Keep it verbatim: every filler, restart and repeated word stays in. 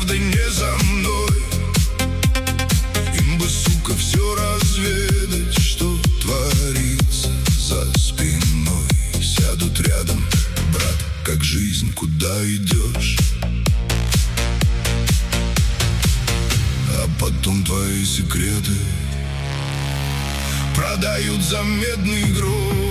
правда не за мной. Им бы, сука, все разведать, что творится за спиной. Сядут рядом: брат, как жизнь, куда идешь? А потом твои секреты продают за медный грош.